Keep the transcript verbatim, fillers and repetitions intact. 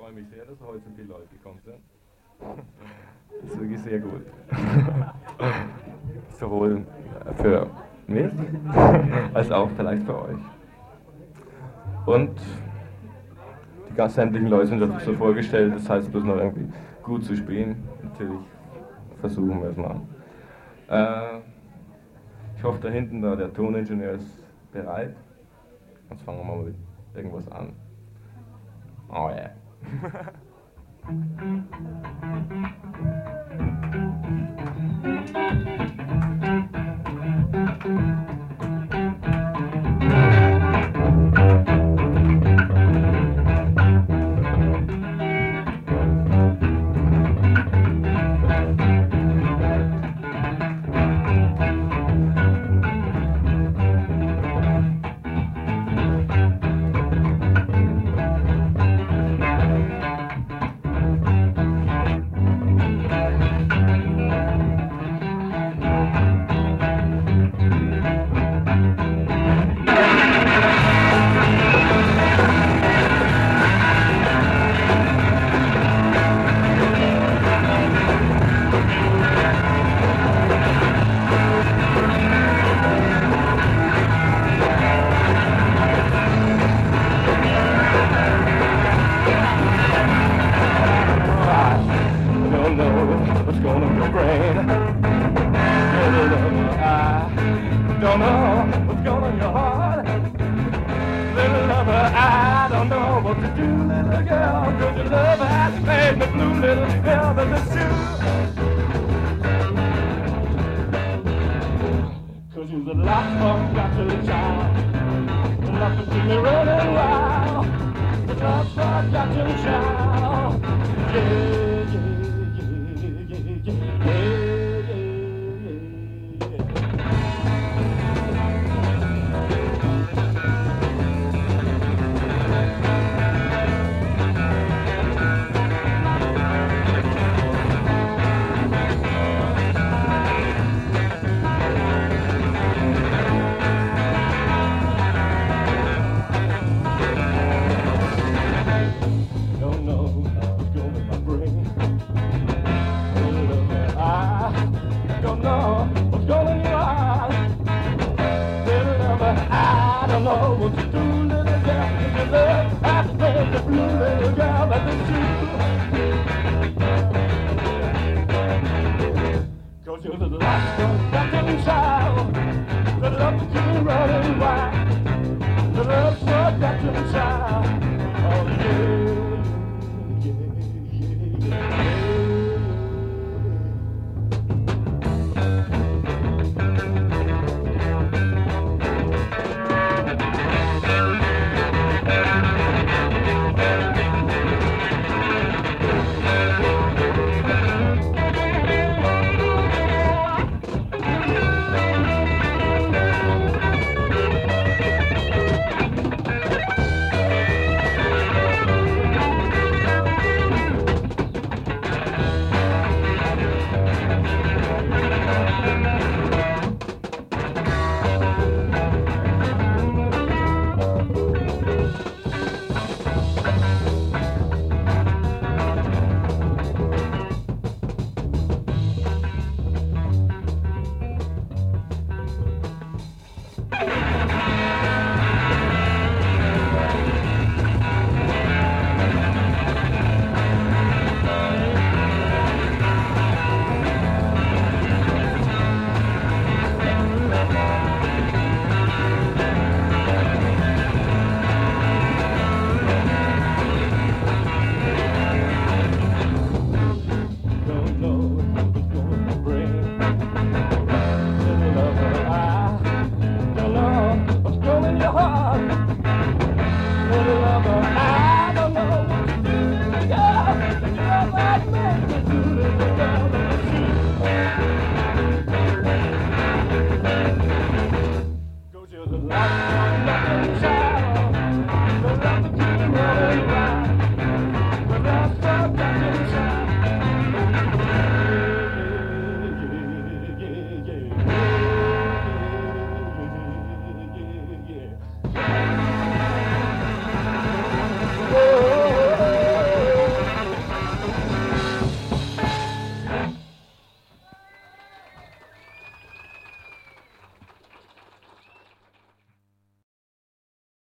freue mich sehr, dass heute so viele Leute gekommen sind. Das ist wirklich sehr gut. Sowohl für mich, als auch vielleicht für euch. Und die ganz sämtlichen Leute sind das so vorgestellt, das heißt bloß noch irgendwie gut zu spielen. Natürlich versuchen wir es mal. Äh, ich hoffe, da hinten da der Toningenieur ist bereit. Jetzt fangen wir mal mit irgendwas an. Oh yeah. What to do, little girl, if you love, I said the blue little girl at the zoo.